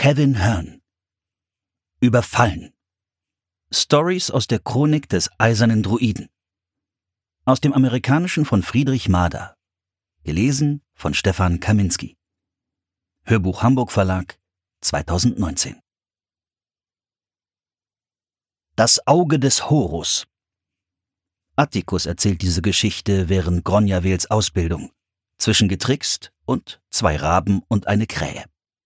Kevin Hearn. Überfallen. Stories aus der Chronik des Eisernen Druiden. Aus dem Amerikanischen von Friedrich Mader. Gelesen von Stefan Kaminski. Hörbuch Hamburg Verlag, 2019. Das Auge des Horus. Atticus erzählt diese Geschichte während Gronjavels Ausbildung, zwischen Getrickst und 2 Raben und eine Krähe.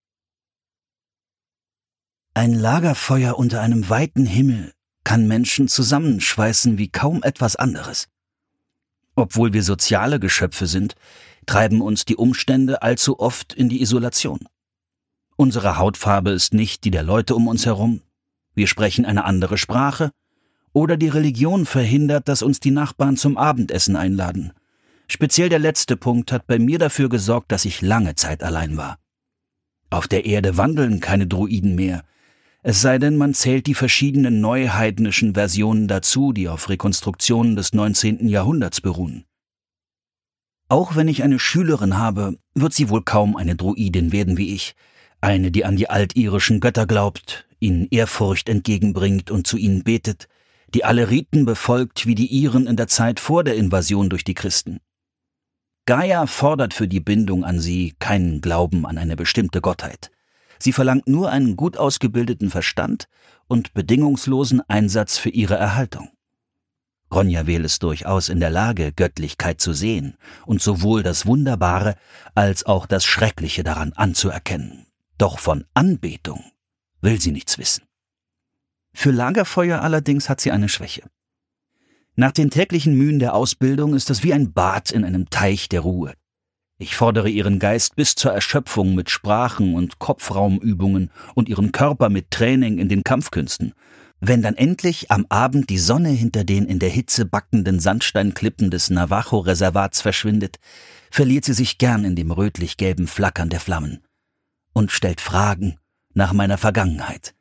Ein Lagerfeuer unter einem weiten Himmel kann Menschen zusammenschweißen wie kaum etwas anderes. Obwohl wir soziale Geschöpfe sind, treiben uns die Umstände allzu oft in die Isolation. Unsere Hautfarbe ist nicht die der Leute um uns herum, wir sprechen eine andere Sprache, oder die Religion verhindert, dass uns die Nachbarn zum Abendessen einladen. Speziell der letzte Punkt hat bei mir dafür gesorgt, dass ich lange Zeit allein war. Auf der Erde wandeln keine Druiden mehr, es sei denn, man zählt die verschiedenen neuheidnischen Versionen dazu, die auf Rekonstruktionen des 19. Jahrhunderts beruhen. Auch wenn ich eine Schülerin habe, wird sie wohl kaum eine Druidin werden wie ich, eine, die an die altirischen Götter glaubt, ihnen Ehrfurcht entgegenbringt und zu ihnen betet, die alle Riten befolgt wie die Iren in der Zeit vor der Invasion durch die Christen. Gaia fordert für die Bindung an sie keinen Glauben an eine bestimmte Gottheit. Sie verlangt nur einen gut ausgebildeten Verstand und bedingungslosen Einsatz für ihre Erhaltung. Gronjavel ist durchaus in der Lage, Göttlichkeit zu sehen und sowohl das Wunderbare als auch das Schreckliche daran anzuerkennen. Doch von Anbetung will sie nichts wissen. Für Lagerfeuer allerdings hat sie eine Schwäche. Nach den täglichen Mühen der Ausbildung ist es wie ein Bad in einem Teich der Ruhe. Ich fordere ihren Geist bis zur Erschöpfung mit Sprachen und Kopfraumübungen und ihren Körper mit Training in den Kampfkünsten. Wenn dann endlich am Abend die Sonne hinter den in der Hitze backenden Sandsteinklippen des Navajo-Reservats verschwindet, verliert sie sich gern in dem rötlich-gelben Flackern der Flammen und stellt Fragen nach meiner Vergangenheit.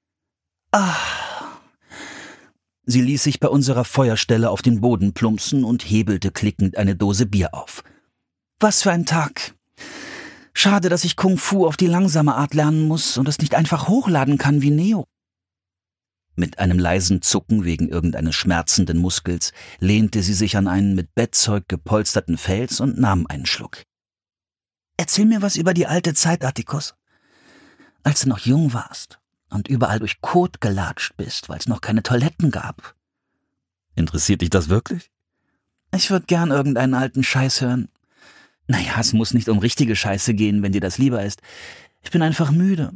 Sie ließ sich bei unserer Feuerstelle auf den Boden plumpsen und hebelte klickend eine Dose Bier auf. Was für ein Tag. Schade, dass ich Kung Fu auf die langsame Art lernen muss und es nicht einfach hochladen kann wie Neo. Mit einem leisen Zucken wegen irgendeines schmerzenden Muskels lehnte sie sich an einen mit Bettzeug gepolsterten Fels und nahm einen Schluck. Erzähl mir was über die alte Zeit, Atticus. Als du noch jung warst und überall durch Kot gelatscht bist, weil es noch keine Toiletten gab. Interessiert dich das wirklich? Ich würde gern irgendeinen alten Scheiß hören. Naja, es muss nicht um richtige Scheiße gehen, wenn dir das lieber ist. Ich bin einfach müde